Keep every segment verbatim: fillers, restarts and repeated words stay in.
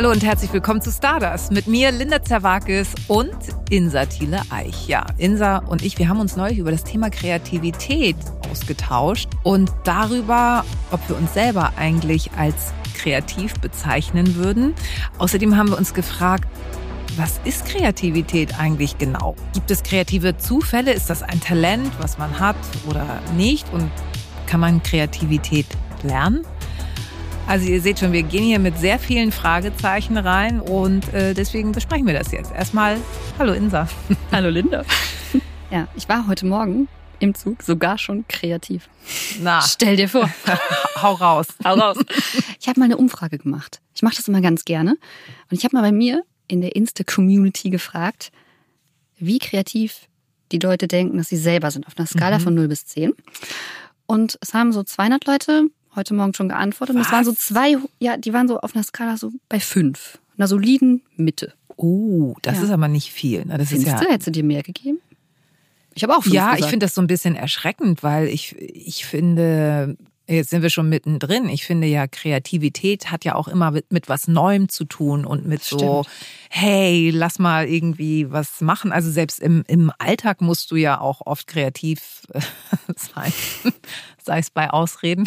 Hallo und herzlich willkommen zu Stardust mit mir, Linda Zerwakis und Insa Thiele-Eich. Ja, Insa und ich, wir haben uns neulich über das Thema Kreativität ausgetauscht und darüber, ob wir uns selber eigentlich als kreativ bezeichnen würden. Außerdem haben wir uns gefragt, was ist Kreativität eigentlich genau? Gibt es kreative Zufälle? Ist das ein Talent, was man hat oder nicht? Und kann man Kreativität lernen? Also ihr seht schon, wir gehen hier mit sehr vielen Fragezeichen rein und äh, deswegen besprechen wir das jetzt. Erstmal, hallo Insa. Hallo Linda. Ja, ich war heute Morgen im Zug sogar schon kreativ. Na. Stell dir vor. Hau raus. Hau raus. Ich habe mal eine Umfrage gemacht. Ich mache das immer ganz gerne. Und ich habe mal bei mir in der Insta-Community gefragt, wie kreativ die Leute denken, dass sie selber sind, auf einer Skala mhm. von null bis zehn. Und es haben so zweihundert Leute heute Morgen schon geantwortet. Und es waren so zwei, ja, die waren so auf einer Skala so bei fünf. Einer soliden Mitte. Oh, das ja. ist aber nicht viel. Das Findest ist ja du, hättest du dir mehr gegeben? Ich habe auch fünf Ja, gesagt. Ich finde das so ein bisschen erschreckend, weil ich, ich finde, jetzt sind wir schon mittendrin. Ich finde ja, Kreativität hat ja auch immer mit, mit was Neuem zu tun und mit Stimmt. so, hey, lass mal irgendwie was machen. Also selbst im, im Alltag musst du ja auch oft kreativ sein, sei es bei Ausreden.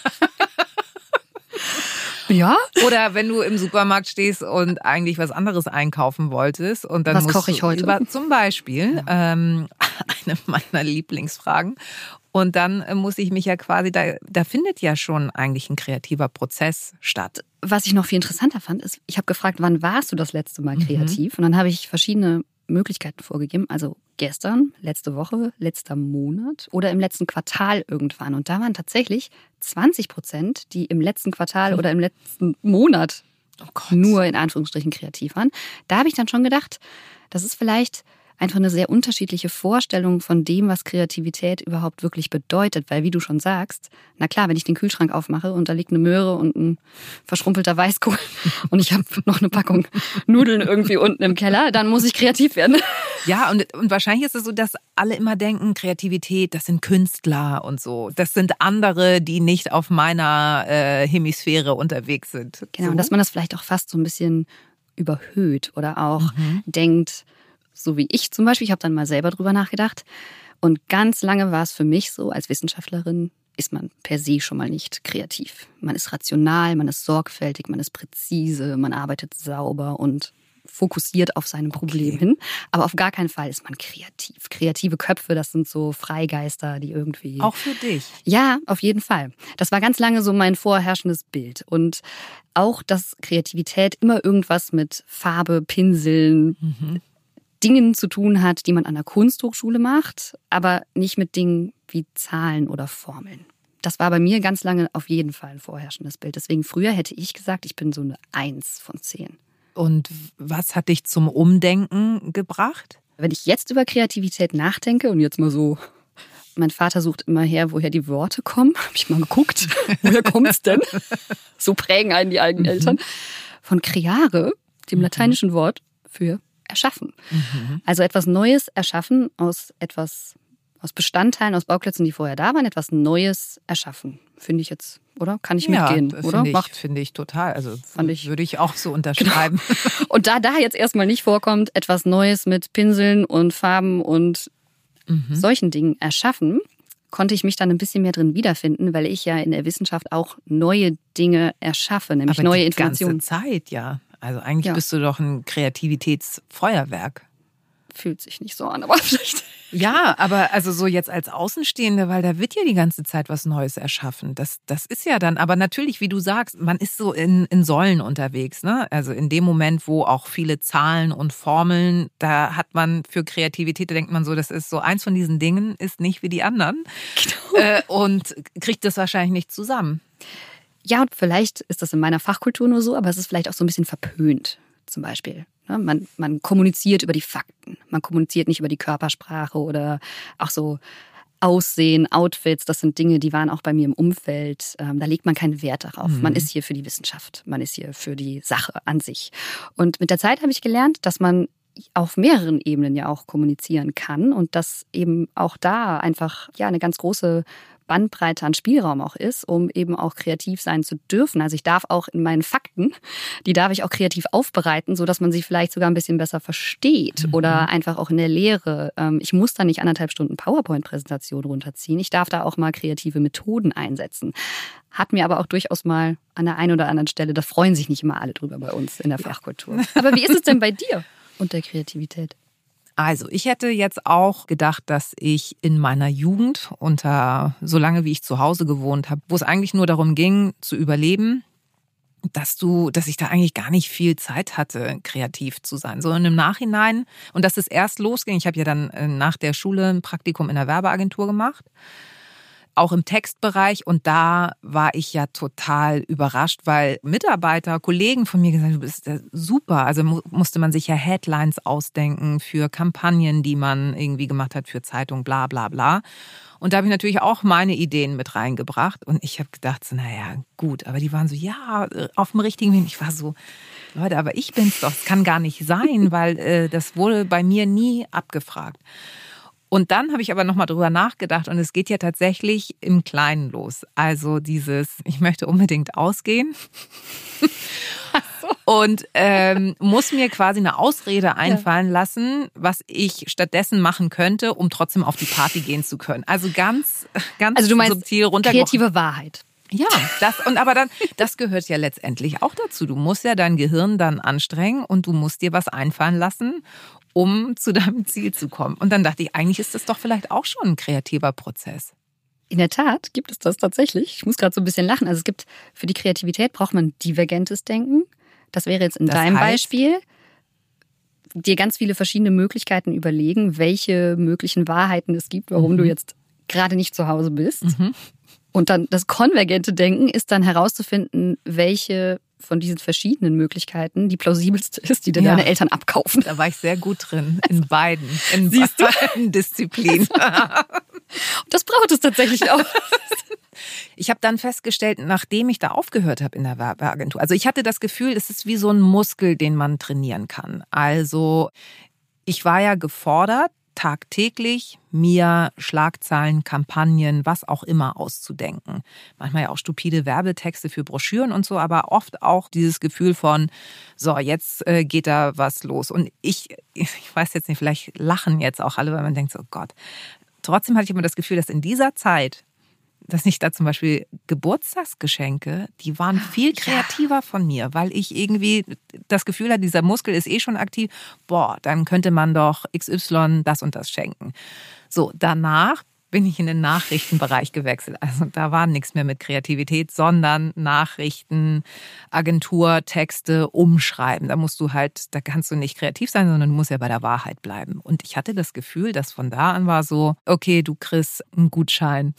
Ja? Oder wenn du im Supermarkt stehst und eigentlich was anderes einkaufen wolltest und dann was musst koche ich heute? Über, zum Beispiel ja. ähm, eine meiner Lieblingsfragen. Und dann muss ich mich ja quasi, da, da findet ja schon eigentlich ein kreativer Prozess statt. Was ich noch viel interessanter fand, ist, ich habe gefragt, wann warst du das letzte Mal kreativ? Mhm. Und dann habe ich verschiedene Möglichkeiten vorgegeben. Also gestern, letzte Woche, letzter Monat oder im letzten Quartal irgendwann. Und da waren tatsächlich zwanzig Prozent, die im letzten Quartal mhm. oder im letzten Monat oh Gott. nur in Anführungsstrichen kreativ waren. Da habe ich dann schon gedacht, das ist vielleicht einfach eine sehr unterschiedliche Vorstellung von dem, was Kreativität überhaupt wirklich bedeutet. Weil, wie du schon sagst, na klar, wenn ich den Kühlschrank aufmache und da liegt eine Möhre und ein verschrumpelter Weißkohl und ich habe noch eine Packung Nudeln irgendwie unten im Keller, dann muss ich kreativ werden. Ja, und, und wahrscheinlich ist es so, dass alle immer denken, Kreativität, das sind Künstler und so. Das sind andere, die nicht auf meiner äh, Hemisphäre unterwegs sind. Genau, so. Und dass man das vielleicht auch fast so ein bisschen überhöht oder auch mhm. denkt, so wie ich zum Beispiel, ich habe dann mal selber drüber nachgedacht. Und ganz lange war es für mich so, als Wissenschaftlerin ist man per se schon mal nicht kreativ. Man ist rational, man ist sorgfältig, man ist präzise, man arbeitet sauber und fokussiert auf seine Probleme okay. hin. Aber auf gar keinen Fall ist man kreativ. Kreative Köpfe, das sind so Freigeister, die irgendwie... Auch für dich? Ja, auf jeden Fall. Das war ganz lange so mein vorherrschendes Bild. Und auch, dass Kreativität immer irgendwas mit Farbe, Pinseln... Mhm. Dingen zu tun hat, die man an der Kunsthochschule macht, aber nicht mit Dingen wie Zahlen oder Formeln. Das war bei mir ganz lange auf jeden Fall ein vorherrschendes Bild. Deswegen früher hätte ich gesagt, ich bin so eine Eins von zehn. Und was hat dich zum Umdenken gebracht? Wenn ich jetzt über Kreativität nachdenke und jetzt mal so, mein Vater sucht immer her, woher die Worte kommen. Habe ich mal geguckt, woher kommt's denn? So prägen einen die eigenen Eltern. Von creare, dem lateinischen Wort für erschaffen. Mhm. Also etwas Neues erschaffen aus etwas, aus Bestandteilen, aus Bauklötzen, die vorher da waren, etwas Neues erschaffen. Finde ich jetzt, oder? Kann ich ja, mitgehen, oder? Finde ich, finde ich total. Also Fand ich, würde ich auch so unterschreiben. Genau. Und da da jetzt erstmal nicht vorkommt, etwas Neues mit Pinseln und Farben und mhm. solchen Dingen erschaffen, konnte ich mich dann ein bisschen mehr drin wiederfinden, weil ich ja in der Wissenschaft auch neue Dinge erschaffe, nämlich Aber neue die Informationen. ganze Zeit, ja. Also eigentlich ja. bist du doch ein Kreativitätsfeuerwerk. Fühlt sich nicht so an, aber vielleicht. Ja, aber also so jetzt als Außenstehende, weil da wird ja die ganze Zeit was Neues erschaffen. Das, das ist ja dann, aber natürlich, wie du sagst, man ist so in, in Säulen unterwegs, ne? Also in dem Moment, wo auch viele Zahlen und Formeln, da hat man für Kreativität, da denkt man so, das ist so, eins von diesen Dingen ist nicht wie die anderen. Genau. Äh, und kriegt das wahrscheinlich nicht zusammen. Ja, und vielleicht ist das in meiner Fachkultur nur so, aber es ist vielleicht auch so ein bisschen verpönt, zum Beispiel. Man, man kommuniziert über die Fakten. Man kommuniziert nicht über die Körpersprache oder auch so Aussehen, Outfits. Das sind Dinge, die waren auch bei mir im Umfeld. Da legt man keinen Wert darauf. Mhm. Man ist hier für die Wissenschaft. Man ist hier für die Sache an sich. Und mit der Zeit habe ich gelernt, dass man auf mehreren Ebenen ja auch kommunizieren kann und dass eben auch da einfach ja eine ganz große Bandbreite an Spielraum auch ist, um eben auch kreativ sein zu dürfen. Also ich darf auch in meinen Fakten, die darf ich auch kreativ aufbereiten, sodass man sie vielleicht sogar ein bisschen besser versteht. Mhm. Oder einfach auch in der Lehre. Ich muss da nicht anderthalb Stunden PowerPoint-Präsentation runterziehen. Ich darf da auch mal kreative Methoden einsetzen. Hat mir aber auch durchaus mal an der einen oder anderen Stelle, da freuen sich nicht immer alle drüber bei uns in der Fachkultur. Aber wie ist es denn bei dir und der Kreativität? Also, ich hätte jetzt auch gedacht, dass ich in meiner Jugend, unter so lange wie ich zu Hause gewohnt habe, wo es eigentlich nur darum ging, zu überleben, dass du, dass ich da eigentlich gar nicht viel Zeit hatte, kreativ zu sein. So im Nachhinein, und dass es erst losging, ich habe ja dann nach der Schule ein Praktikum in der Werbeagentur gemacht, auch im Textbereich, und da war ich ja total überrascht, weil Mitarbeiter, Kollegen von mir gesagt haben, du bist super. Also musste man sich ja Headlines ausdenken für Kampagnen, die man irgendwie gemacht hat für Zeitungen, bla bla bla. Und da habe ich natürlich auch meine Ideen mit reingebracht, und ich habe gedacht, so, naja, gut, aber die waren so, ja, auf dem richtigen Weg. Ich war so, Leute, aber ich bin's doch, das kann gar nicht sein, weil äh, das wurde bei mir nie abgefragt. Und dann habe ich aber nochmal drüber nachgedacht, und es geht ja tatsächlich im Kleinen los. Also dieses, ich möchte unbedingt ausgehen Ach so. und ähm, muss mir quasi eine Ausrede einfallen ja. lassen, was ich stattdessen machen könnte, um trotzdem auf die Party gehen zu können. Also ganz, ganz also du meinst subtil runtergebrochen. Kreative Wahrheit. Ja, das und aber dann, das gehört ja letztendlich auch dazu. Du musst ja dein Gehirn dann anstrengen und du musst dir was einfallen lassen, um zu deinem Ziel zu kommen. Und dann dachte ich, eigentlich ist das doch vielleicht auch schon ein kreativer Prozess. In der Tat gibt es das tatsächlich. Ich muss gerade so ein bisschen lachen. Also es gibt, für die Kreativität braucht man divergentes Denken. Das wäre jetzt in das deinem heißt, Beispiel, dir ganz viele verschiedene Möglichkeiten überlegen, welche möglichen Wahrheiten es gibt, warum mhm. du jetzt gerade nicht zu Hause bist. Mhm. Und dann das konvergente Denken ist dann herauszufinden, welche von diesen verschiedenen Möglichkeiten die plausibelste ist, die dir ja. deine Eltern abkaufen. Da war ich sehr gut drin, in beiden, in Siehst beiden Disziplinen. Das braucht es tatsächlich auch. Ich habe dann festgestellt, nachdem ich da aufgehört habe in der Werbeagentur, also ich hatte das Gefühl, es ist wie so ein Muskel, den man trainieren kann. Also ich war ja gefordert, tagtäglich mir Schlagzeilen, Kampagnen, was auch immer auszudenken. Manchmal ja auch stupide Werbetexte für Broschüren und so, aber oft auch dieses Gefühl von, so, jetzt äh, geht da was los. Und ich, ich weiß jetzt nicht, vielleicht lachen jetzt auch alle, weil man denkt so, oh Gott. Trotzdem hatte ich immer das Gefühl, dass in dieser Zeit, dass ich da zum Beispiel Geburtstagsgeschenke, die waren viel kreativer ja. von mir, weil ich irgendwie das Gefühl hatte, dieser Muskel ist eh schon aktiv. Boah, dann könnte man doch X Y das und das schenken. So, danach bin ich in den Nachrichtenbereich gewechselt. Also da war nichts mehr mit Kreativität, sondern Nachrichten, Agentur, Texte, umschreiben. Da musst du halt, da kannst du nicht kreativ sein, sondern du musst ja bei der Wahrheit bleiben. Und ich hatte das Gefühl, dass von da an war so, okay, du kriegst einen Gutschein.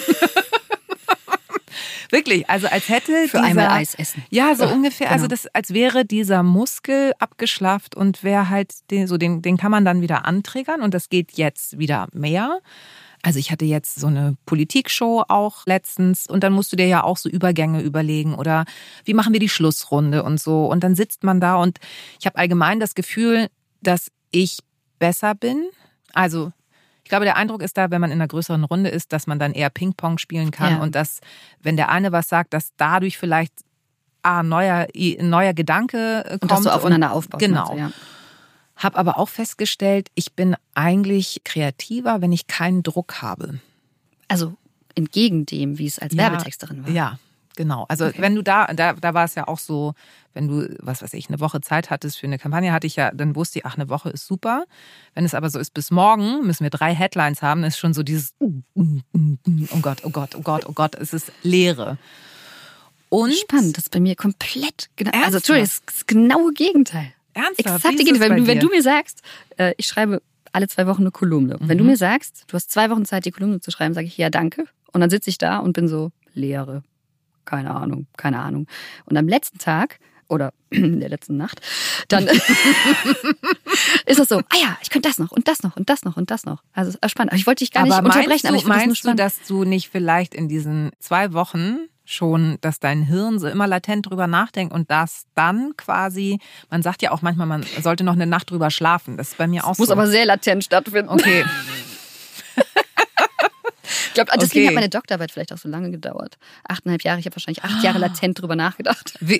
Wirklich, also als hätte für dieser, einmal Eis essen. Ja, so ja, ungefähr. Genau. Also das, als wäre dieser Muskel abgeschlafft und wäre halt, den, so den, den kann man dann wieder antriggern, und das geht jetzt wieder mehr. Also ich hatte jetzt so eine Politikshow auch letztens, und dann musst du dir ja auch so Übergänge überlegen oder wie machen wir die Schlussrunde und so. Und dann sitzt man da, und ich habe allgemein das Gefühl, dass ich besser bin. Also ich glaube, der Eindruck ist da, wenn man in einer größeren Runde ist, dass man dann eher Ping-Pong spielen kann, ja. und dass, wenn der eine was sagt, dass dadurch vielleicht ah, ein neuer, neuer Gedanke kommt. Und dass du aufeinander aufbaust. Genau. Also, ja. Habe aber auch festgestellt, ich bin eigentlich kreativer, wenn ich keinen Druck habe. Also entgegen dem, wie es als ja, Werbetexterin war. Ja, genau. Also okay. wenn du da, da, da war es ja auch so, wenn du, was weiß ich, eine Woche Zeit hattest für eine Kampagne, hatte ich ja, dann wusste ich, ach, eine Woche ist super. Wenn es aber so ist, bis morgen müssen wir drei Headlines haben, ist schon so dieses, oh Gott, oh Gott, oh Gott, oh Gott, es ist Leere. Und spannend, das ist bei mir komplett, genau, also Entschuldigung, das ist das genaue Gegenteil. Ernsthaft? Exakt Gegenteil. Wenn, wenn du mir sagst, äh, ich schreibe alle zwei Wochen eine Kolumne. Mhm. Wenn du mir sagst, du hast zwei Wochen Zeit, die Kolumne zu schreiben, sage ich ja, danke. Und dann sitze ich da und bin so, Leere. Keine Ahnung, keine Ahnung. Und am letzten Tag oder in der letzten Nacht, dann ist das so, ah ja, ich könnte das noch und das noch und das noch und das noch. Also spannend. Aber ich wollte dich gar nicht aber unterbrechen. Du, aber ich meinst du, dass du nicht vielleicht in diesen zwei Wochen schon, dass dein Hirn so immer latent drüber nachdenkt und das dann quasi, man sagt ja auch manchmal, man sollte noch eine Nacht drüber schlafen. Das ist bei mir auch das so. Muss aber sehr latent stattfinden. Okay. Ich glaube, deswegen Okay. hat meine Doktorarbeit vielleicht auch so lange gedauert. Achteinhalb Jahre, ich habe wahrscheinlich acht Jahre latent drüber nachgedacht. Wie?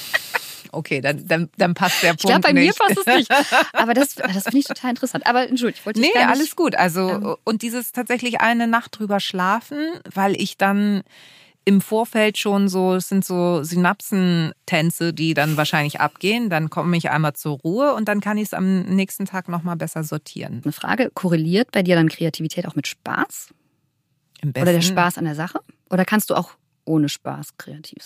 Okay, dann, dann, dann passt der Punkt Ich glaube, bei mir nicht. passt es nicht. Aber das, das finde ich total interessant. Aber entschuldigt, ich wollte dich Nee, gar nicht... alles gut. Also, ähm, und dieses tatsächlich eine Nacht drüber schlafen, weil ich dann im Vorfeld schon so, es sind so Synapsentänze, die dann wahrscheinlich abgehen. Dann komme ich einmal zur Ruhe und dann kann ich es am nächsten Tag nochmal besser sortieren. Eine Frage, korreliert bei dir dann Kreativität auch mit Spaß? Im besten, Oder der Spaß an der Sache? Oder kannst du auch ohne Spaß kreativ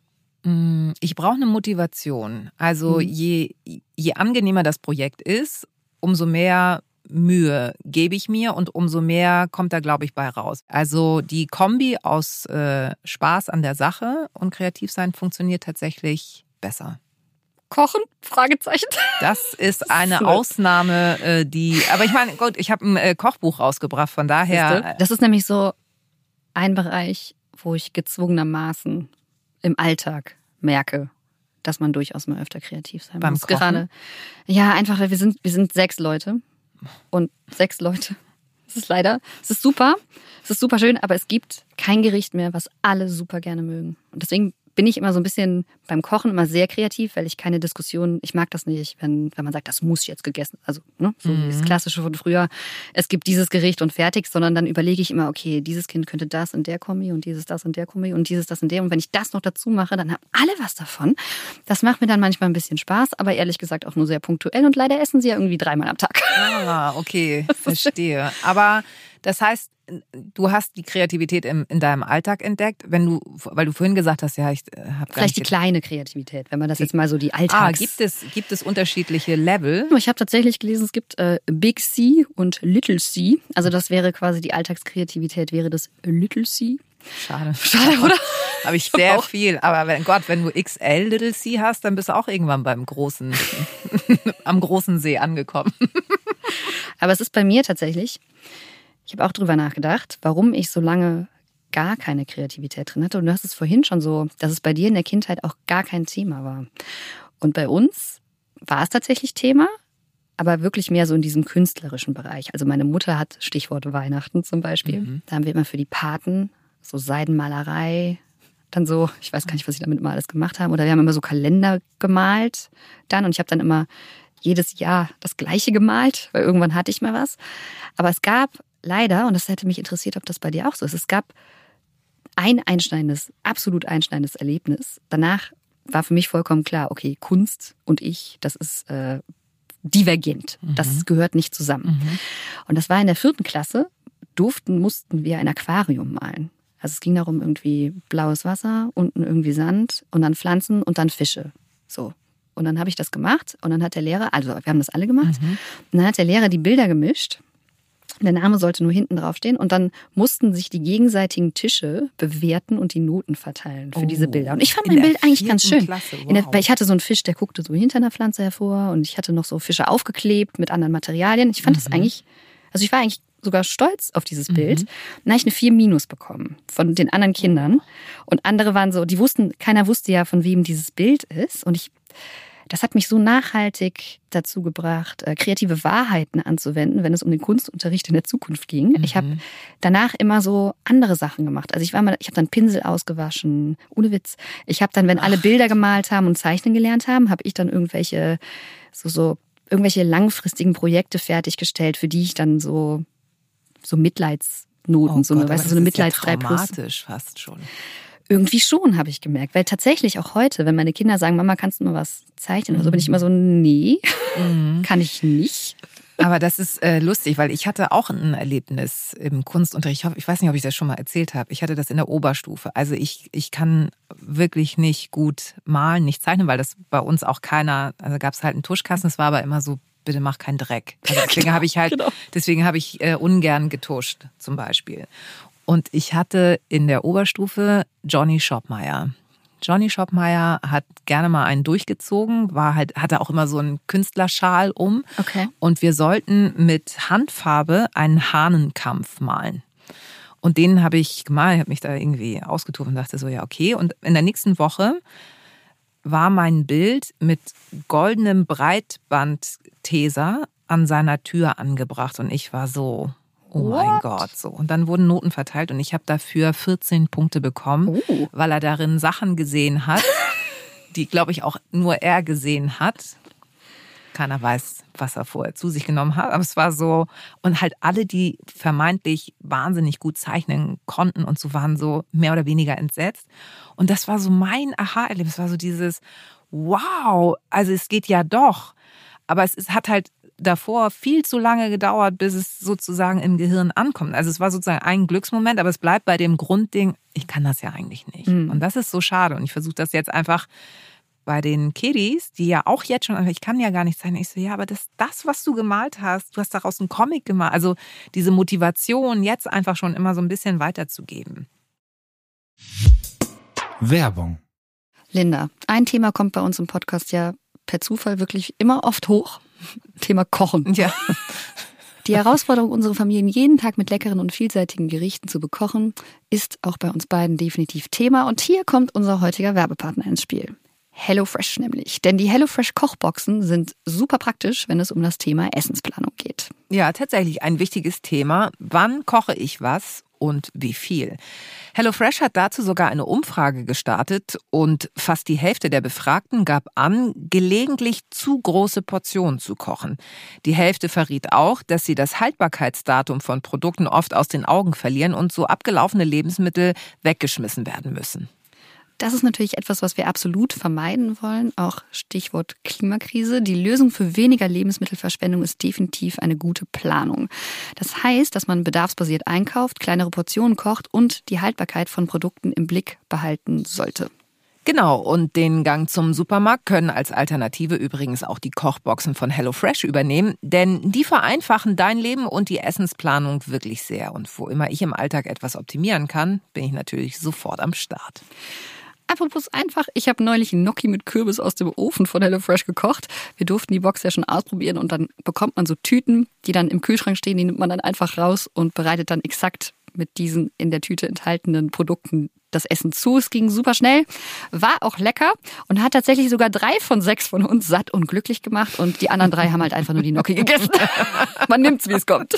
sein? Ich brauche eine Motivation. Also Mhm. je, je angenehmer das Projekt ist, umso mehr Mühe gebe ich mir und umso mehr kommt da, glaube ich, bei raus. Also die Kombi aus äh, Spaß an der Sache und kreativ sein funktioniert tatsächlich besser. Kochen? Fragezeichen. Das ist eine So. Ausnahme, äh, die. Aber ich meine, gut, ich habe ein äh, Kochbuch rausgebracht, von daher. Das ist nämlich so ein Bereich, wo ich gezwungenermaßen im Alltag merke, dass man durchaus mal öfter kreativ sein Beim muss. Kochen? Gerade, ja, einfach, weil wir sind, wir sind sechs Leute. Und sechs Leute. Es ist leider, es ist super, es ist super schön, aber es gibt kein Gericht mehr, was alle super gerne mögen. Und deswegen bin ich immer so ein bisschen beim Kochen immer sehr kreativ, weil ich keine Diskussion, ich mag das nicht, wenn, wenn man sagt, das muss jetzt gegessen. Also ne, so Mhm. das Klassische von früher, es gibt dieses Gericht und fertig, sondern dann überlege ich immer, okay, dieses Kind könnte das in der Kombi und dieses das in der Kombi und dieses das in der. Und wenn ich das noch dazu mache, dann haben alle was davon. Das macht mir dann manchmal ein bisschen Spaß, aber ehrlich gesagt auch nur sehr punktuell. Und leider essen sie ja irgendwie dreimal am Tag. Ah, okay, verstehe. Aber das heißt, du hast die Kreativität im, in deinem Alltag entdeckt, wenn du, weil du vorhin gesagt hast, ja, ich habe gar Vielleicht die nicht. kleine Kreativität, wenn man das jetzt mal so die Ah, Alltags... gibt es, gibt es unterschiedliche Level? Ich habe tatsächlich gelesen, es gibt äh, Big C und Little C. Also das wäre quasi die Alltagskreativität, wäre das Little C. Schade. Schade, oder? Habe ich sehr Auch. viel. Aber wenn Gott, wenn du X L Little C hast, dann bist du auch irgendwann beim großen, am großen See angekommen. Aber es ist bei mir tatsächlich, ich habe auch drüber nachgedacht, warum ich so lange gar keine Kreativität drin hatte. Und du hast es vorhin schon so, dass es bei dir in der Kindheit auch gar kein Thema war. Und bei uns war es tatsächlich Thema, aber wirklich mehr so in diesem künstlerischen Bereich. Also meine Mutter hat Stichwort Weihnachten zum Beispiel. Mhm. Da haben wir immer für die Paten so Seidenmalerei, dann so, ich weiß gar nicht, was sie damit mal alles gemacht haben. Oder wir haben immer so Kalender gemalt dann. Und ich habe dann immer jedes Jahr das Gleiche gemalt, weil irgendwann hatte ich mal was. Aber es gab leider, und das hätte mich interessiert, ob das bei dir auch so ist, es gab ein einschneidendes, absolut einschneidendes Erlebnis. Danach war für mich vollkommen klar, okay, Kunst und ich, das ist äh, divergent. Mhm. Das gehört nicht zusammen. Mhm. Und das war in der vierten Klasse, durften, mussten wir ein Aquarium malen. Also es ging darum, irgendwie blaues Wasser, unten irgendwie Sand und dann Pflanzen und dann Fische. So. Und dann habe ich das gemacht und dann hat der Lehrer, also wir haben das alle gemacht, Mhm. und dann hat der Lehrer die Bilder gemischt. Der Name sollte nur hinten draufstehen und dann mussten sich die gegenseitigen Tische bewerten und die Noten verteilen für Oh, diese Bilder. Und ich fand in mein der Bild eigentlich ganz vierten schön. Klasse, In der, wow. weil ich hatte so einen Fisch, der guckte so hinter einer Pflanze hervor und ich hatte noch so Fische aufgeklebt mit anderen Materialien. Ich fand das eigentlich, also ich war eigentlich sogar stolz auf dieses Bild. Mhm. Dann habe ich eine vier Minus bekommen von den anderen Kindern. Und andere waren so, die wussten, keiner wusste ja, von wem dieses Bild ist. Und ich, das hat mich so nachhaltig dazu gebracht, äh, kreative Wahrheiten anzuwenden, wenn es um den Kunstunterricht in der Zukunft ging. Mhm. Ich habe danach immer so andere Sachen gemacht. Also ich war mal, ich habe dann Pinsel ausgewaschen, ohne Witz. Ich habe dann, wenn alle Bilder gemalt haben und zeichnen gelernt haben, habe ich dann irgendwelche so so irgendwelche langfristigen Projekte fertiggestellt, für die ich dann so so Mitleidsnoten, Oh so eine, Gott, weißt aber du, so eine das ist ja Mitleids drei plus. traumatisch fast schon. Irgendwie schon, habe ich gemerkt. Weil tatsächlich auch heute, wenn meine Kinder sagen, Mama, kannst du mal was zeichnen? Also bin ich immer so, nee, Mhm. kann ich nicht. Aber das ist äh, lustig, weil ich hatte auch ein Erlebnis im Kunstunterricht. Ich, hoffe, ich weiß nicht, ob ich das schon mal erzählt habe. Ich hatte das in der Oberstufe. Also ich, ich kann wirklich nicht gut malen, nicht zeichnen, weil das bei uns auch keiner, also gab es halt einen Tuschkasten, es war aber immer so, bitte mach keinen Dreck. Also deswegen habe ich halt, genau. deswegen habe ich äh, ungern getuscht zum Beispiel. Und ich hatte in der Oberstufe Johnny Schoppmeier. Johnny Schoppmeier hat gerne mal einen durchgezogen, war halt, hatte auch immer so einen Künstlerschal um. Okay. Und wir sollten mit Handfarbe einen Hahnenkampf malen. Und den habe ich gemalt, habe mich da irgendwie ausgetobt und dachte so, ja, okay. Und in der nächsten Woche war mein Bild mit goldenem Breitbandteser an seiner Tür angebracht. Und ich war so, oh What? mein Gott, so. Und dann wurden Noten verteilt und ich habe dafür vierzehn Punkte bekommen, Oh. weil er darin Sachen gesehen hat, die, glaube ich, auch nur er gesehen hat. Keiner weiß, was er vorher zu sich genommen hat, aber es war so, und halt alle, die vermeintlich wahnsinnig gut zeichnen konnten und so, waren so mehr oder weniger entsetzt. Und das war so mein Aha-Erlebnis, es war so dieses, wow, also es geht ja doch. Aber es ist, hat halt davor viel zu lange gedauert, bis es sozusagen im Gehirn ankommt. Also es war sozusagen ein Glücksmoment, aber es bleibt bei dem Grundding, ich kann das ja eigentlich nicht. Mhm. Und das ist so schade. Und ich versuche das jetzt einfach bei den Kiddies, die ja auch jetzt schon, ich kann ja gar nicht sein. Ich so, ja, aber das, das, was du gemalt hast, du hast daraus einen Comic gemalt. Also diese Motivation jetzt einfach schon immer so ein bisschen weiterzugeben. Werbung. Linda, ein Thema kommt bei uns im Podcast ja per Zufall wirklich immer oft hoch. Thema Kochen. Ja. Die Herausforderung, unsere Familien jeden Tag mit leckeren und vielseitigen Gerichten zu bekochen, ist auch bei uns beiden definitiv Thema. Und hier kommt unser heutiger Werbepartner ins Spiel. HelloFresh nämlich. Denn die HelloFresh Kochboxen sind super praktisch, wenn es um das Thema Essensplanung geht. Ja, tatsächlich ein wichtiges Thema. Wann koche ich was und wie viel? HelloFresh hat dazu sogar eine Umfrage gestartet und fast die Hälfte der Befragten gab an, gelegentlich zu große Portionen zu kochen. Die Hälfte verriet auch, dass sie das Haltbarkeitsdatum von Produkten oft aus den Augen verlieren und so abgelaufene Lebensmittel weggeschmissen werden müssen. Das ist natürlich etwas, was wir absolut vermeiden wollen, auch Stichwort Klimakrise. Die Lösung für weniger Lebensmittelverschwendung ist definitiv eine gute Planung. Das heißt, dass man bedarfsbasiert einkauft, kleinere Portionen kocht und die Haltbarkeit von Produkten im Blick behalten sollte. Genau, und den Gang zum Supermarkt können als Alternative übrigens auch die Kochboxen von HelloFresh übernehmen, denn die vereinfachen dein Leben und die Essensplanung wirklich sehr. Und wo immer ich im Alltag etwas optimieren kann, bin ich natürlich sofort am Start. Apropos einfach, ich habe neulich einen Gnocchi mit Kürbis aus dem Ofen von HelloFresh gekocht. Wir durften die Box ja schon ausprobieren und dann bekommt man so Tüten, die dann im Kühlschrank stehen, die nimmt man dann einfach raus und bereitet dann exakt mit diesen in der Tüte enthaltenen Produkten das Essen zu. Es ging super schnell, war auch lecker und hat tatsächlich sogar drei von sechs von uns satt und glücklich gemacht und die anderen drei haben halt einfach nur die Gnocchi gegessen. Man nimmt's, wie es kommt.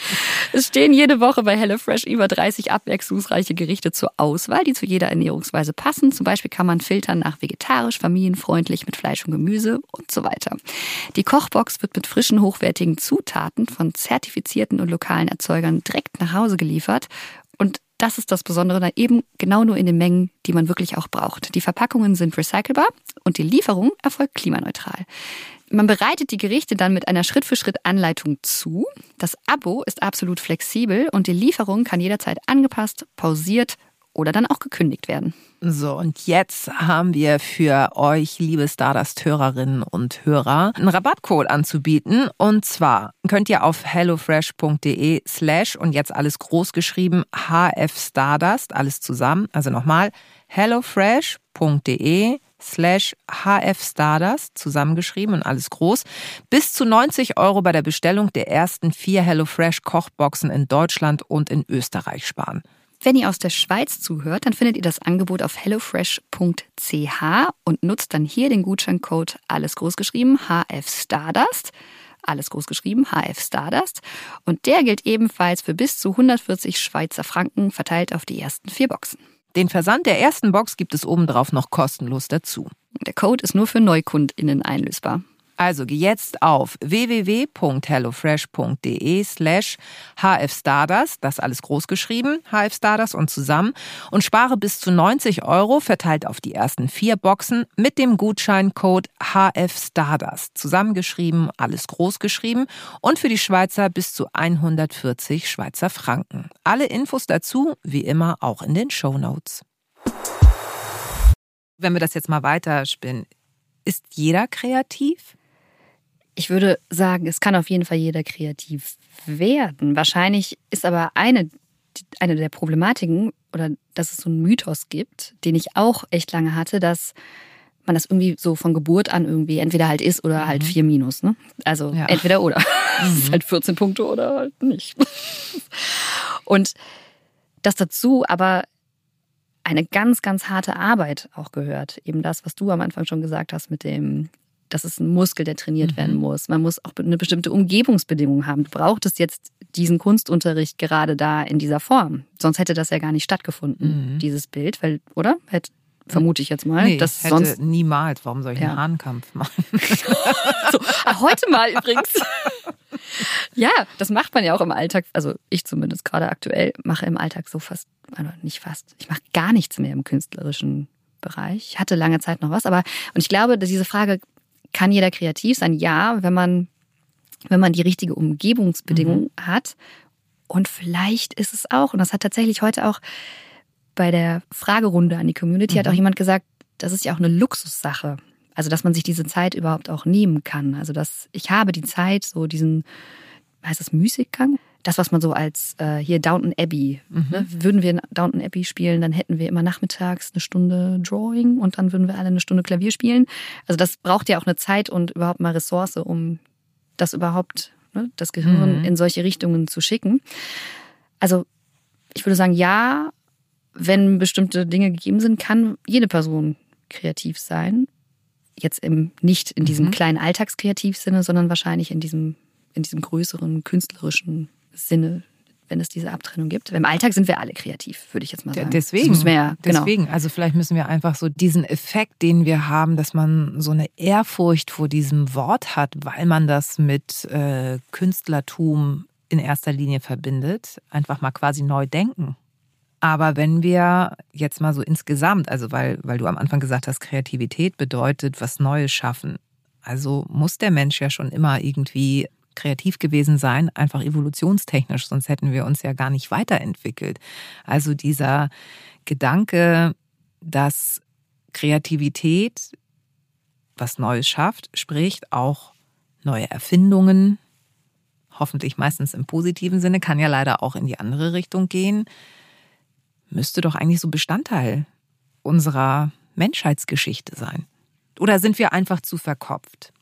Es stehen jede Woche bei HelloFresh über dreißig abwechslungsreiche Gerichte zur Auswahl, die zu jeder Ernährungsweise passen. Zum Beispiel kann man filtern nach vegetarisch, familienfreundlich, mit Fleisch und Gemüse und so weiter. Die Kochbox wird mit frischen, hochwertigen Zutaten von zertifizierten und lokalen Erzeugern direkt nach Hause geliefert. Und das ist das Besondere, da eben genau nur in den Mengen, die man wirklich auch braucht. Die Verpackungen sind recycelbar und die Lieferung erfolgt klimaneutral. Man bereitet die Gerichte dann mit einer Schritt-für-Schritt-Anleitung zu. Das Abo ist absolut flexibel und die Lieferung kann jederzeit angepasst, pausiert oder dann auch gekündigt werden. So, und jetzt haben wir für euch, liebe Stardust-Hörerinnen und Hörer, einen Rabattcode anzubieten. Und zwar könnt ihr auf hellofresh.de slash und jetzt alles groß geschrieben hfstardust, alles zusammen. Also nochmal, hellofresh.de slash hfstardust, zusammengeschrieben und alles groß, bis zu neunzig Euro bei der Bestellung der ersten vier HelloFresh-Kochboxen in Deutschland und in Österreich sparen. Wenn ihr aus der Schweiz zuhört, dann findet ihr das Angebot auf hellofresh punkt c h und nutzt dann hier den Gutscheincode alles großgeschrieben hfstardust, alles großgeschrieben hfstardust und der gilt ebenfalls für bis zu hundertvierzig Schweizer Franken verteilt auf die ersten vier Boxen. Den Versand der ersten Box gibt es obendrauf noch kostenlos dazu. Der Code ist nur für NeukundInnen einlösbar. Also geh jetzt auf www.hellofresh.de slash hfstardust, das alles groß geschrieben, hfstardust und zusammen, und spare bis zu neunzig Euro, verteilt auf die ersten vier Boxen, mit dem Gutscheincode hfstardust, zusammengeschrieben, alles groß geschrieben, und für die Schweizer bis zu hundertvierzig Schweizer Franken. Alle Infos dazu, wie immer, auch in den Shownotes. Wenn wir das jetzt mal weiterspinnen, ist jeder kreativ? Ich würde sagen, es kann auf jeden Fall jeder kreativ werden. Wahrscheinlich ist aber eine, eine der Problematiken, oder dass es so einen Mythos gibt, den ich auch echt lange hatte, dass man das irgendwie so von Geburt an irgendwie entweder halt ist oder halt vier minus. Ne? Also ja. Entweder oder. Es mhm. ist halt vierzehn Punkte oder halt nicht. Und dass dazu aber eine ganz, ganz harte Arbeit auch gehört. Eben das, was du am Anfang schon gesagt hast mit dem das ist ein Muskel, der trainiert mhm. werden muss. Man muss auch eine bestimmte Umgebungsbedingung haben. Du brauchtest jetzt diesen Kunstunterricht gerade da in dieser Form. Sonst hätte das ja gar nicht stattgefunden, mhm. dieses Bild, weil, oder? Hätte, vermute ich jetzt mal. Nee, dass hätte sonst niemals. Warum soll ich ja. einen Hahnkampf machen? so, heute mal übrigens. Ja, das macht man ja auch im Alltag. Also ich zumindest gerade aktuell mache im Alltag so fast, also nicht fast, ich mache gar nichts mehr im künstlerischen Bereich. Ich hatte lange Zeit noch was, aber und ich glaube, dass diese Frage, kann jeder kreativ sein? Ja, wenn man, wenn man die richtige Umgebungsbedingung mhm. hat. Und vielleicht ist es auch, und das hat tatsächlich heute auch bei der Fragerunde an die Community, mhm. hat auch jemand gesagt, das ist ja auch eine Luxussache. Also, dass man sich diese Zeit überhaupt auch nehmen kann. Also, dass ich habe die Zeit, so diesen, heißt das Musikgang? Das, was man so als äh, hier Downton Abbey, mhm. ne? Würden wir Downton Abbey spielen, dann hätten wir immer nachmittags eine Stunde Drawing und dann würden wir alle eine Stunde Klavier spielen. Also das braucht ja auch eine Zeit und überhaupt mal Ressource, um das überhaupt, ne, das Gehirn mhm. in solche Richtungen zu schicken. Also ich würde sagen, ja, wenn bestimmte Dinge gegeben sind, kann jede Person kreativ sein. Jetzt im, nicht in diesem mhm. kleinen Alltagskreativsinne, sondern wahrscheinlich in diesem, in diesem größeren künstlerischen Sinne, wenn es diese Abtrennung gibt. Im Alltag sind wir alle kreativ, würde ich jetzt mal sagen. Deswegen, ja, genau. deswegen. Also vielleicht müssen wir einfach so diesen Effekt, den wir haben, dass man so eine Ehrfurcht vor diesem Wort hat, weil man das mit äh, Künstlertum in erster Linie verbindet, einfach mal quasi neu denken. Aber wenn wir jetzt mal so insgesamt, also weil, weil du am Anfang gesagt hast, Kreativität bedeutet was Neues schaffen. Also muss der Mensch ja schon immer irgendwie kreativ gewesen sein, einfach evolutionstechnisch, sonst hätten wir uns ja gar nicht weiterentwickelt. Also dieser Gedanke, dass Kreativität was Neues schafft, spricht auch neue Erfindungen, hoffentlich meistens im positiven Sinne, kann ja leider auch in die andere Richtung gehen, müsste doch eigentlich so Bestandteil unserer Menschheitsgeschichte sein. Oder sind wir einfach zu verkopft?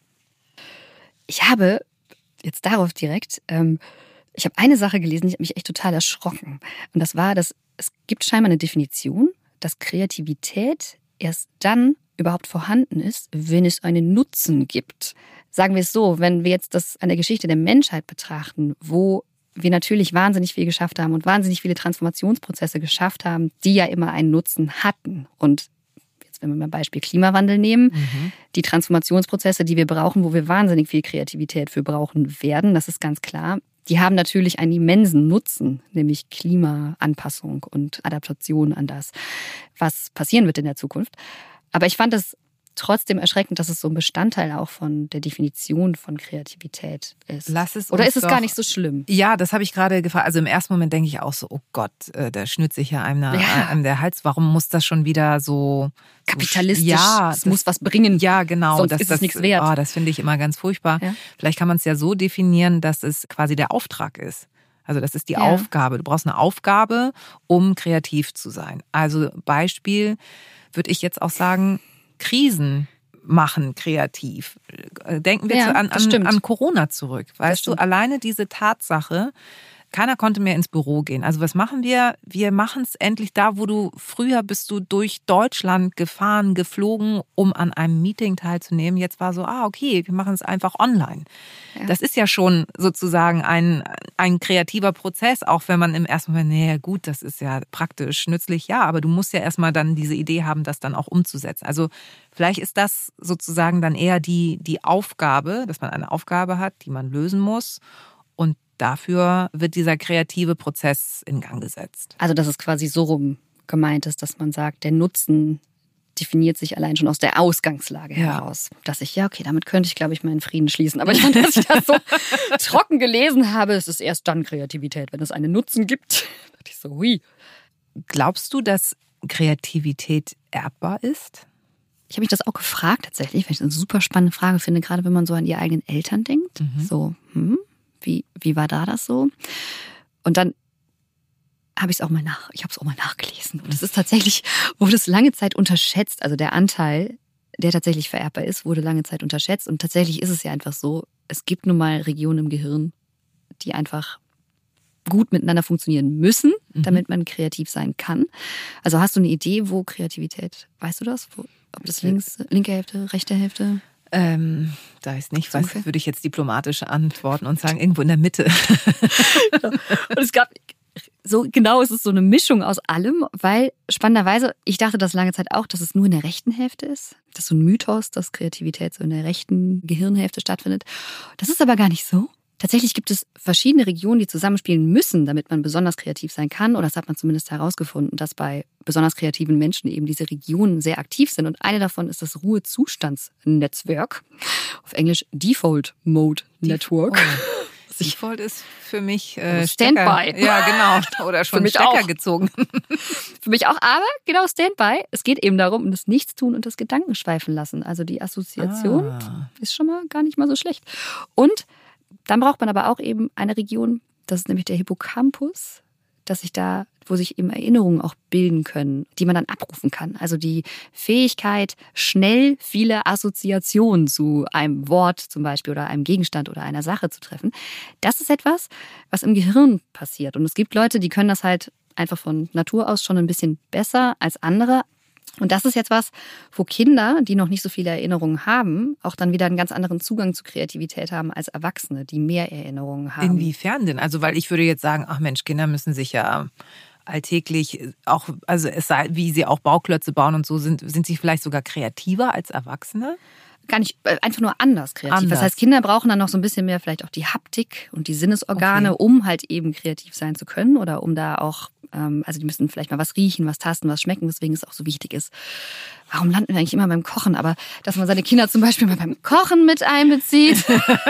Ich habe jetzt darauf direkt, ähm, ich habe eine Sache gelesen, die hat mich echt total erschrocken. Und das war, dass es gibt scheinbar eine Definition, dass Kreativität erst dann überhaupt vorhanden ist, wenn es einen Nutzen gibt. Sagen wir es so, wenn wir jetzt das an der Geschichte der Menschheit betrachten, wo wir natürlich wahnsinnig viel geschafft haben und wahnsinnig viele Transformationsprozesse geschafft haben, die ja immer einen Nutzen hatten. Und jetzt, wenn wir mal ein Beispiel Klimawandel nehmen, mhm. die Transformationsprozesse, die wir brauchen, wo wir wahnsinnig viel Kreativität für brauchen werden, das ist ganz klar, die haben natürlich einen immensen Nutzen, nämlich Klimaanpassung und Adaptation an das, was passieren wird in der Zukunft. Aber ich fand es trotzdem erschreckend, dass es so ein Bestandteil auch von der Definition von Kreativität ist. Lass es Oder ist es doch, gar nicht so schlimm? Ja, das habe ich gerade gefragt. Also im ersten Moment denke ich auch so, oh Gott, da schnürt sich ja einem, ja. einem der Hals. Warum muss das schon wieder so kapitalistisch? So, ja, es muss was bringen. Ja, genau. Sonst das, ist das, es nichts wert. Oh, das finde ich immer ganz furchtbar. Ja. Vielleicht kann man es ja so definieren, dass es quasi der Auftrag ist. Also das ist die ja. Aufgabe. Du brauchst eine Aufgabe, um kreativ zu sein. Also Beispiel würde ich jetzt auch sagen, Krisen machen kreativ. Denken wir ja, an, an, an Corona zurück. Weißt du, alleine diese Tatsache, keiner konnte mehr ins Büro gehen. Also was machen wir? Wir machen es endlich da, wo du früher bist du durch Deutschland gefahren, geflogen, um an einem Meeting teilzunehmen. Jetzt war so, ah okay, wir machen es einfach online. Ja. Das ist ja schon sozusagen ein, ein kreativer Prozess, auch wenn man im ersten Moment, naja gut, das ist ja praktisch, nützlich, ja, aber du musst ja erstmal dann diese Idee haben, das dann auch umzusetzen. Also vielleicht ist das sozusagen dann eher die, die Aufgabe, dass man eine Aufgabe hat, die man lösen muss und dafür wird dieser kreative Prozess in Gang gesetzt. Also dass es quasi so rum gemeint ist, dass man sagt, der Nutzen definiert sich allein schon aus der Ausgangslage ja. heraus. Dass ich, ja okay, damit könnte ich glaube ich meinen Frieden schließen. Aber ich fand, dass ich das so trocken gelesen habe, es ist erst dann Kreativität, wenn es einen Nutzen gibt. Da dachte ich so, hui. Glaubst du, dass Kreativität erbbar ist? Ich habe mich das auch gefragt tatsächlich, weil ich das eine super spannende Frage finde, gerade wenn man so an die eigenen Eltern denkt. Mhm. So, hm, Wie, wie war da das so? Und dann habe ich es auch mal nach, ich habe es auch mal nachgelesen. Und es ist tatsächlich, wurde es lange Zeit unterschätzt. Also der Anteil, der tatsächlich vererbbar ist, wurde lange Zeit unterschätzt. Und tatsächlich ist es ja einfach so, es gibt nun mal Regionen im Gehirn, die einfach gut miteinander funktionieren müssen, mhm. damit man kreativ sein kann. Also hast du eine Idee, wo Kreativität, weißt du das? Wo, ob das links, linke Hälfte, rechte Hälfte? Ähm, da ich nicht weiß, würde ich jetzt diplomatisch antworten und sagen, irgendwo in der Mitte. Und es gab, so genau ist es so eine Mischung aus allem, weil spannenderweise, ich dachte das lange Zeit auch, dass es nur in der rechten Hälfte ist. Das ist so ein Mythos, dass Kreativität so in der rechten Gehirnhälfte stattfindet. Das ist aber gar nicht so. Tatsächlich gibt es verschiedene Regionen, die zusammenspielen müssen, damit man besonders kreativ sein kann. Oder das hat man zumindest herausgefunden, dass bei besonders kreativen Menschen eben diese Regionen sehr aktiv sind. Und eine davon ist das Ruhezustandsnetzwerk. Auf Englisch Default Mode Network. Oh. Default ist für mich äh, Standby. Ja, genau. Oder schon Stecker auch. gezogen. Für mich auch, aber genau Standby. Es geht eben darum, um das Nichtstun und das Gedankenschweifen lassen. Also die Assoziation ah. ist schon mal gar nicht mal so schlecht. Und dann braucht man aber auch eben eine Region, das ist nämlich der Hippocampus, dass sich da, wo sich eben Erinnerungen auch bilden können, die man dann abrufen kann. Also die Fähigkeit, schnell viele Assoziationen zu einem Wort zum Beispiel oder einem Gegenstand oder einer Sache zu treffen. Das ist etwas, was im Gehirn passiert. Und es gibt Leute, die können das halt einfach von Natur aus schon ein bisschen besser als andere. Und das ist jetzt was, wo Kinder, die noch nicht so viele Erinnerungen haben, auch dann wieder einen ganz anderen Zugang zu Kreativität haben als Erwachsene, die mehr Erinnerungen haben. Inwiefern denn? Also weil ich würde jetzt sagen, ach Mensch, Kinder müssen sich ja alltäglich auch, also es sei, wie sie auch Bauklötze bauen und so, sind, sind sie vielleicht sogar kreativer als Erwachsene? Gar nicht, einfach nur anders kreativ. Anders. Das heißt, Kinder brauchen dann noch so ein bisschen mehr vielleicht auch die Haptik und die Sinnesorgane, okay. um halt eben kreativ sein zu können oder um da auch, ähm, also die müssen vielleicht mal was riechen, was tasten, was schmecken, deswegen es auch so wichtig ist. Warum landen wir eigentlich immer beim Kochen? Aber dass man seine Kinder zum Beispiel mal beim Kochen mit einbezieht.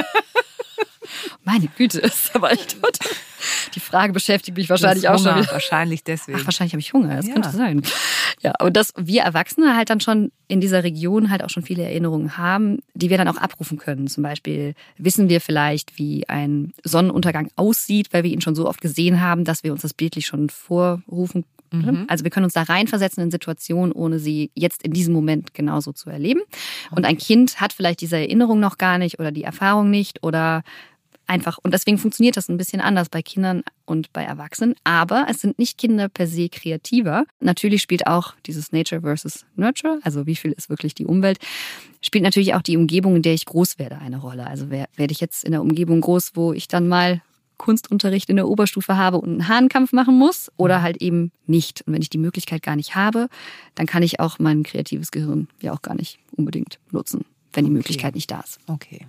Meine Güte, ist aber echt tot. Die Frage beschäftigt mich wahrscheinlich auch Hunger, schon wieder. Wahrscheinlich deswegen. Ach, wahrscheinlich habe ich Hunger, das ja. könnte sein. Ja, und dass wir Erwachsene halt dann schon in dieser Region halt auch schon viele Erinnerungen haben, die wir dann auch abrufen können. Zum Beispiel wissen wir vielleicht, wie ein Sonnenuntergang aussieht, weil wir ihn schon so oft gesehen haben, dass wir uns das bildlich schon vorrufen. Mhm. Also wir können uns da reinversetzen in Situationen, ohne sie jetzt in diesem Moment genauso zu erleben. Und ein Kind hat vielleicht diese Erinnerung noch gar nicht oder die Erfahrung nicht oder einfach, und deswegen funktioniert das ein bisschen anders bei Kindern und bei Erwachsenen. Aber es sind nicht Kinder per se kreativer. Natürlich spielt auch dieses Nature versus Nurture, also wie viel ist wirklich die Umwelt, spielt natürlich auch die Umgebung, in der ich groß werde, eine Rolle. Also werde ich jetzt in der Umgebung groß, wo ich dann mal Kunstunterricht in der Oberstufe habe und einen Hahnkampf machen muss oder halt eben nicht. Und wenn ich die Möglichkeit gar nicht habe, dann kann ich auch mein kreatives Gehirn ja auch gar nicht unbedingt nutzen, wenn die Möglichkeit okay. nicht da ist. Okay.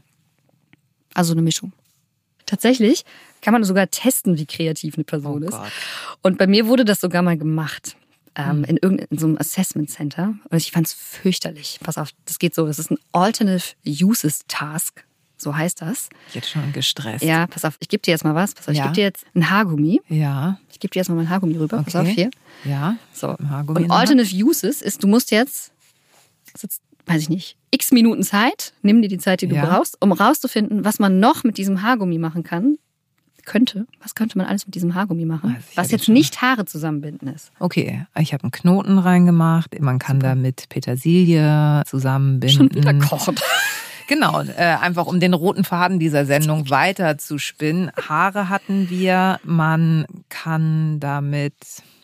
Also eine Mischung. Tatsächlich kann man sogar testen, wie kreativ eine Person oh ist. Gott. Und bei mir wurde das sogar mal gemacht. Ähm, hm. in irgendeinem so einem Assessment Center. Und ich fand es fürchterlich. Pass auf, das geht so. Das ist ein Alternative Uses Task. So heißt das. Jetzt schon gestresst. Ja, pass auf, ich gebe dir jetzt mal was. Pass auf, ich ja. gebe dir jetzt ein Haargummi. Ja. Ich gebe dir jetzt mal mein Haargummi rüber. Okay. Pass auf, hier. Ja. So. Haargummi und Alternative Uses ist, du musst jetzt, jetzt, weiß ich nicht, x Minuten Zeit, nimm dir die Zeit, die du ja. brauchst, um rauszufinden, was man noch mit diesem Haargummi machen kann. Könnte. Was könnte man alles mit diesem Haargummi machen? Also was jetzt schon. nicht Haare zusammenbinden ist. Okay, ich habe einen Knoten reingemacht. Man kann Super. damit Petersilie zusammenbinden. Schon wieder kochen. Genau, äh, einfach um den roten Faden dieser Sendung weiter zu spinnen. Haare hatten wir. Man kann damit...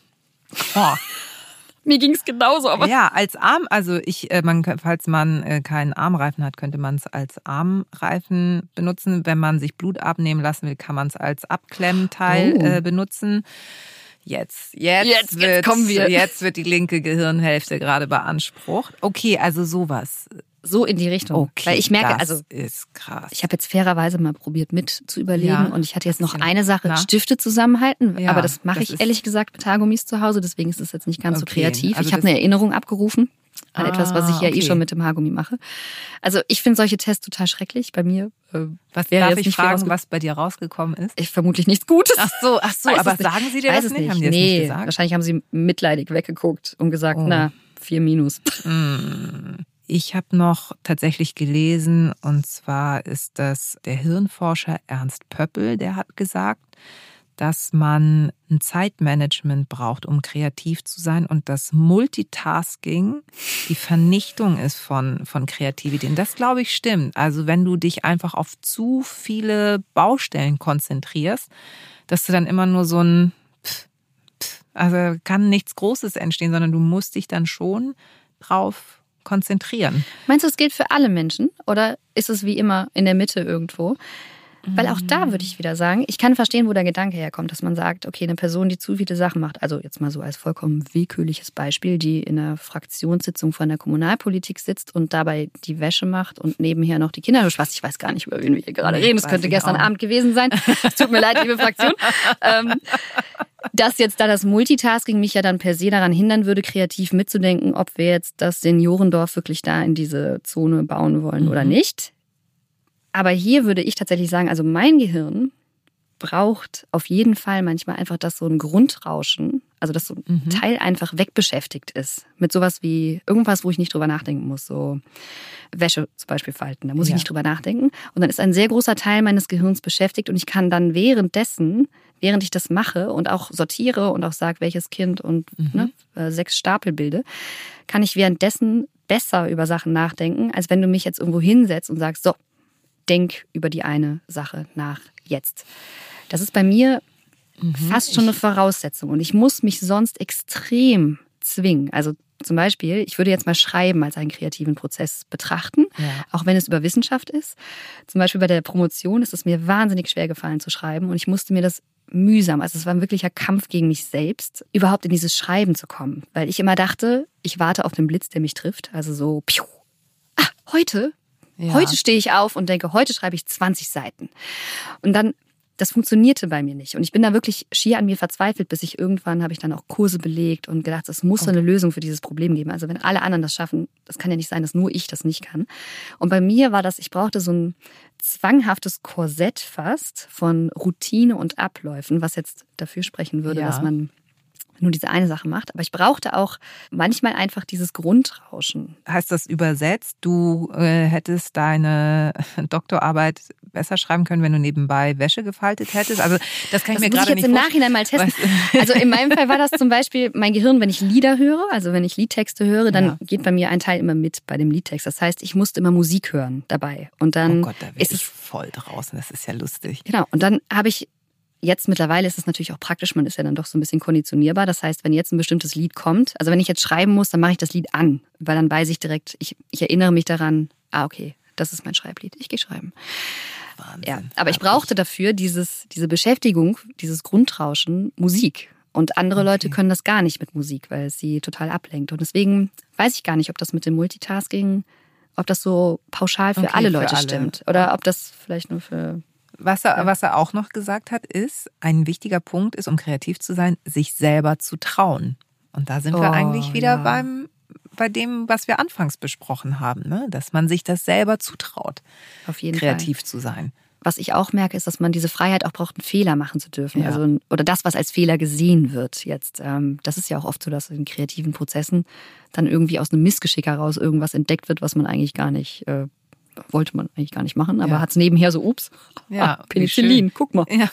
Oh. Mir ging es genauso, aber... Ja, als Arm, also ich, äh, man, falls man äh, keinen Armreifen hat, könnte man es als Armreifen benutzen. Wenn man sich Blut abnehmen lassen will, kann man es als Abklemmteil oh. äh, benutzen. Jetzt, jetzt, jetzt, wird, jetzt kommen wir. Jetzt wird die linke Gehirnhälfte gerade beansprucht. Okay, also sowas. So in die Richtung. Okay, weil ich merke, das also ist krass. Ich habe jetzt fairerweise mal probiert mit zu überlegen ja, und ich hatte jetzt noch eine Sache, na? Stifte zusammenhalten, ja, aber das mache ich ehrlich gesagt mit Haargummis zu Hause, deswegen ist es jetzt nicht ganz okay. so kreativ. Also ich habe eine Erinnerung abgerufen an ah, etwas, was ich ja okay. eh schon mit dem Haargummi mache. Also ich finde solche Tests total schrecklich. Bei mir äh, was wäre darf jetzt ich fragen, was bei dir rausgekommen ist? Ich vermutlich nichts Gutes. Ach so, ach so, aber sagen Sie dir Weiß das nicht? nicht? Haben die nee, das nicht gesagt? Wahrscheinlich haben sie mitleidig weggeguckt und gesagt, oh. na, vier Minus. Mm. Ich habe noch tatsächlich gelesen, und zwar ist das der Hirnforscher Ernst Pöppel, der hat gesagt, dass man ein Zeitmanagement braucht, um kreativ zu sein und dass Multitasking die Vernichtung ist von, von Kreativität. Und das, glaube ich, stimmt. Also wenn du dich einfach auf zu viele Baustellen konzentrierst, dass du dann immer nur so ein Pff, Pff, also kann nichts Großes entstehen, sondern du musst dich dann schon drauf konzentrieren. Meinst du, es gilt für alle Menschen oder ist es wie immer in der Mitte irgendwo? Weil auch da würde ich wieder sagen, ich kann verstehen, wo der Gedanke herkommt, dass man sagt, okay, eine Person, die zu viele Sachen macht, also jetzt mal so als vollkommen willkürliches Beispiel, die in einer Fraktionssitzung von der Kommunalpolitik sitzt und dabei die Wäsche macht und nebenher noch die Kinder bespaßt. Ich weiß gar nicht, über wen wir hier gerade reden. Es könnte gestern Abend gewesen sein. Es tut mir leid, liebe Fraktion. Ähm, dass jetzt da das Multitasking mich ja dann per se daran hindern würde, kreativ mitzudenken, ob wir jetzt das Seniorendorf wirklich da in diese Zone bauen wollen mhm. oder nicht. Aber hier würde ich tatsächlich sagen, also mein Gehirn braucht auf jeden Fall manchmal einfach, dass so ein Grundrauschen, also dass so ein mhm. Teil einfach wegbeschäftigt ist. Mit sowas wie irgendwas, wo ich nicht drüber nachdenken muss. So Wäsche zum Beispiel falten, da muss ja. ich nicht drüber nachdenken. Und dann ist ein sehr großer Teil meines Gehirns beschäftigt und ich kann dann währenddessen, während ich das mache und auch sortiere und auch sage, welches Kind und mhm. ne, sechs Stapel bilde, kann ich währenddessen besser über Sachen nachdenken, als wenn du mich jetzt irgendwo hinsetzt und sagst, so, denk über die eine Sache nach jetzt. Das ist bei mir mhm, fast schon eine Voraussetzung. Und ich muss mich sonst extrem zwingen. Also zum Beispiel, ich würde jetzt mal Schreiben als einen kreativen Prozess betrachten, ja. auch wenn es über Wissenschaft ist. Zum Beispiel bei der Promotion ist es mir wahnsinnig schwer gefallen zu schreiben. Und ich musste mir das mühsam, also es war ein wirklicher Kampf gegen mich selbst, überhaupt in dieses Schreiben zu kommen. Weil ich immer dachte, ich warte auf den Blitz, der mich trifft. Also so, piu, ah, heute... Ja. Heute stehe ich auf und denke, heute schreibe ich zwanzig Seiten. Und dann, das funktionierte bei mir nicht. Und ich bin da wirklich schier an mir verzweifelt, bis ich irgendwann, habe ich dann auch Kurse belegt und gedacht, es muss so eine Lösung für dieses Problem geben. Also wenn alle anderen das schaffen, das kann ja nicht sein, dass nur ich das nicht kann. Und bei mir war das, ich brauchte so ein zwanghaftes Korsett fast von Routine und Abläufen, was jetzt dafür sprechen würde, ja. dass man nur diese eine Sache macht. Aber ich brauchte auch manchmal einfach dieses Grundrauschen. Heißt das übersetzt, du äh, hättest deine Doktorarbeit besser schreiben können, wenn du nebenbei Wäsche gefaltet hättest? Also das kann ich das mir gerade nicht vorstellen. Das muss ich jetzt im Nachhinein mal testen. Also in meinem Fall war das zum Beispiel mein Gehirn, wenn ich Lieder höre, also wenn ich Liedtexte höre, dann ja. geht bei mir ein Teil immer mit bei dem Liedtext. Das heißt, ich musste immer Musik hören dabei. Und dann oh Gott, da ist es voll draußen. Das ist ja lustig. Genau. Und dann habe ich Jetzt mittlerweile ist es natürlich auch praktisch, man ist ja dann doch so ein bisschen konditionierbar. Das heißt, wenn jetzt ein bestimmtes Lied kommt, also wenn ich jetzt schreiben muss, dann mache ich das Lied an, weil dann weiß ich direkt, ich, ich erinnere mich daran, ah okay, das ist mein Schreiblied, ich gehe schreiben. Wahnsinn. Ja, aber ich brauchte dafür dieses, diese Beschäftigung, dieses Grundrauschen, Musik. Und andere okay. Leute können das gar nicht mit Musik, weil es sie total ablenkt. Und deswegen weiß ich gar nicht, ob das mit dem Multitasking, ob das so pauschal für okay, alle Leute für alle. stimmt. Oder ob das vielleicht nur für... Was er, was er auch noch gesagt hat, ist, ein wichtiger Punkt ist, um kreativ zu sein, sich selber zu trauen. Und da sind wir oh, eigentlich wieder ja. beim, bei dem, was wir anfangs besprochen haben, ne? Dass man sich das selber zutraut, auf jeden kreativ Fall. zu sein. Was ich auch merke, ist, dass man diese Freiheit auch braucht, einen Fehler machen zu dürfen. Ja. Also, oder das, was als Fehler gesehen wird jetzt. Das ist ja auch oft so, dass in kreativen Prozessen dann irgendwie aus einem Missgeschick heraus irgendwas entdeckt wird, was man eigentlich gar nicht äh, wollte man eigentlich gar nicht machen, aber ja. hat es nebenher so, ups, ja, ah, Penicillin, guck mal. Ja.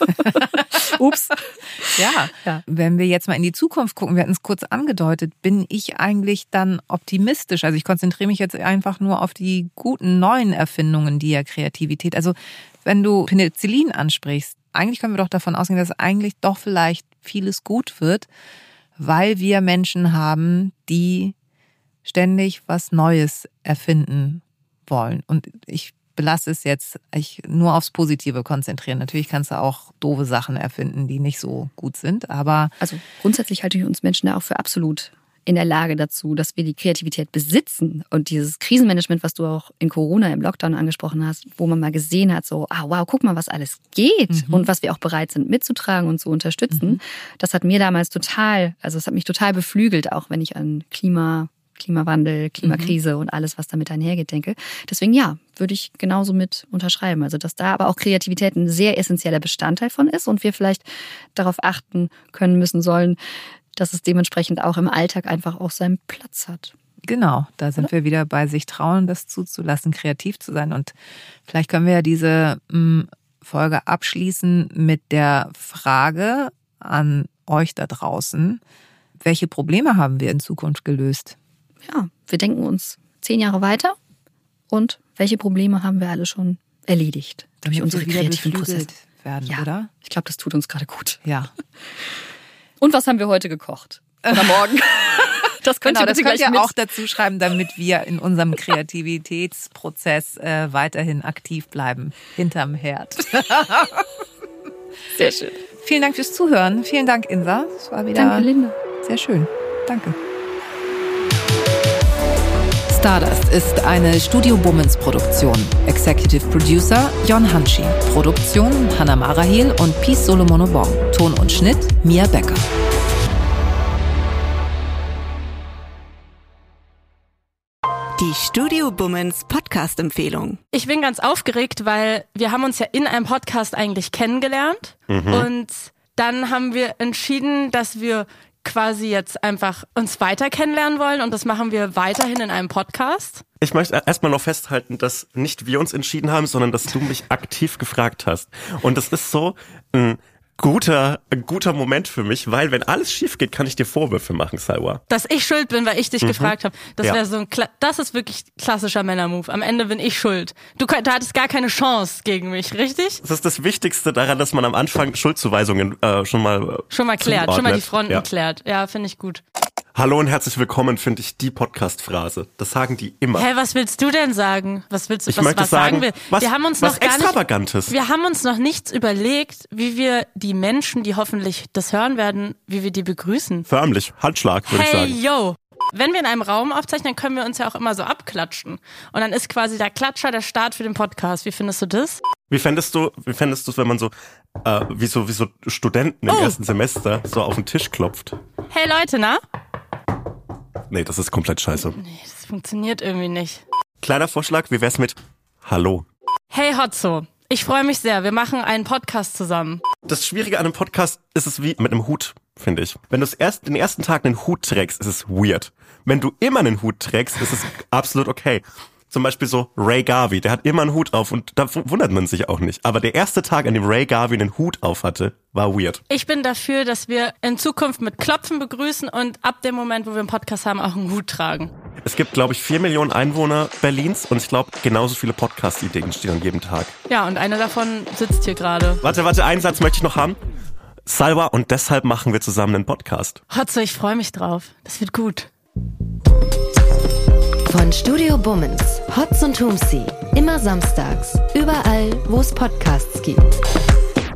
ups. Ja. ja, wenn wir jetzt mal in die Zukunft gucken, wir hatten es kurz angedeutet, bin ich eigentlich dann optimistisch? Also ich konzentriere mich jetzt einfach nur auf die guten neuen Erfindungen, die ja Kreativität, also wenn du Penicillin ansprichst, eigentlich können wir doch davon ausgehen, dass eigentlich doch vielleicht vieles gut wird, weil wir Menschen haben, die ständig was Neues erfinden wollen. Und ich belasse es jetzt ich nur aufs Positive konzentrieren. Natürlich kannst du auch doofe Sachen erfinden, die nicht so gut sind, aber... Also grundsätzlich halte ich uns Menschen ja auch für absolut in der Lage dazu, dass wir die Kreativität besitzen und dieses Krisenmanagement, was du auch in Corona, im Lockdown angesprochen hast, wo man mal gesehen hat, so, ah wow, guck mal, was alles geht mhm. und was wir auch bereit sind mitzutragen und zu unterstützen. Mhm. Das hat mir damals total, also es hat mich total beflügelt, auch wenn ich an Klima Klimawandel, Klimakrise mhm. und alles, was damit einhergeht, denke. Deswegen ja, würde ich genauso mit unterschreiben. Also dass da aber auch Kreativität ein sehr essentieller Bestandteil von ist und wir vielleicht darauf achten können müssen sollen, dass es dementsprechend auch im Alltag einfach auch seinen Platz hat. Genau, da sind Oder? wir wieder bei sich trauen, das zuzulassen, kreativ zu sein. Und vielleicht können wir ja diese mh, Folge abschließen mit der Frage an euch da draußen, welche Probleme haben wir in Zukunft gelöst? Ja, wir denken uns zehn Jahre weiter und welche Probleme haben wir alle schon erledigt durch unsere kreativen Prozesse werden, ja, oder? Ich glaube, das tut uns gerade gut. Ja. Und was haben wir heute gekocht? Oder morgen? Das könnt genau, ihr, das bitte könnt gleich ihr mit. auch dazu schreiben, damit wir in unserem Kreativitätsprozess äh, weiterhin aktiv bleiben. Hinterm Herd. Sehr schön. Vielen Dank fürs Zuhören. Vielen Dank, Insa. Es war wieder Danke, Linda. Sehr schön. Danke. Stardust ist eine Studio Bummens Produktion. Executive Producer Jon Hanschin. Produktion Hannah Marahil und Peace Solomonobong. Ton und Schnitt Mia Becker. Die Studio Bummens Podcast-Empfehlung. Ich bin ganz aufgeregt, weil wir haben uns ja in einem Podcast eigentlich kennengelernt. Mhm. Und dann haben wir entschieden, dass wir quasi jetzt einfach uns weiter kennenlernen wollen und das machen wir weiterhin in einem Podcast. Ich möchte erstmal noch festhalten, dass nicht wir uns entschieden haben, sondern dass du mich aktiv gefragt hast. Und das ist so ein guter, ein guter Moment für mich, weil wenn alles schief geht, kann ich dir Vorwürfe machen, Salwa. Dass ich schuld bin, weil ich dich mhm. gefragt habe. Das ja. wäre so ein, Kla- das ist wirklich klassischer Männermove. Am Ende bin ich schuld. Du, du hattest gar keine Chance gegen mich, richtig? Das ist das Wichtigste daran, dass man am Anfang Schuldzuweisungen äh, schon mal äh, schon mal klärt, schon mal die Fronten ja. klärt. Ja, finde ich gut. Hallo und herzlich willkommen, finde ich die Podcast-Phrase. Das sagen die immer. Hä, hey, was willst du denn sagen? Was willst du? Ich was, möchte was sagen, sagen wir? Was, wir haben uns was noch gar Extravagantes. Nicht, wir haben uns noch nichts überlegt, wie wir die Menschen, die hoffentlich das hören werden, wie wir die begrüßen. Förmlich, Handschlag, würde hey, ich sagen. Hey, yo! Wenn wir in einem Raum aufzeichnen, können wir uns ja auch immer so abklatschen. Und dann ist quasi der Klatscher der Start für den Podcast. Wie findest du das? Wie fändest du, wie fändest du es, wenn man so, äh, wie so, wie so Studenten im oh. ersten Semester so auf den Tisch klopft? Hey Leute, na? Nee, das ist komplett scheiße. Nee, das funktioniert irgendwie nicht. Kleiner Vorschlag, wie wär's mit Hallo? Hey Hotzo, ich freue mich sehr. Wir machen einen Podcast zusammen. Das Schwierige an einem Podcast ist es wie mit einem Hut, finde ich. Wenn du erst, den ersten Tag einen Hut trägst, ist es weird. Wenn du immer einen Hut trägst, ist es absolut okay. Zum Beispiel so Ray Garvey, der hat immer einen Hut auf und da wundert man sich auch nicht. Aber der erste Tag, an dem Ray Garvey einen Hut auf hatte, war weird. Ich bin dafür, dass wir in Zukunft mit Klopfen begrüßen und ab dem Moment, wo wir einen Podcast haben, auch einen Hut tragen. Es gibt, glaube ich, vier Millionen Einwohner Berlins und ich glaube, genauso viele Podcast-Ideen stehen an jedem Tag. Ja, und eine davon sitzt hier gerade. Warte, warte, einen Satz möchte ich noch haben. Salwa, und deshalb machen wir zusammen einen Podcast. Hotzo, ich freue mich drauf. Das wird gut. Von Studio Bummens, Hotz und Tumsi. Immer samstags. Überall, wo es Podcasts gibt.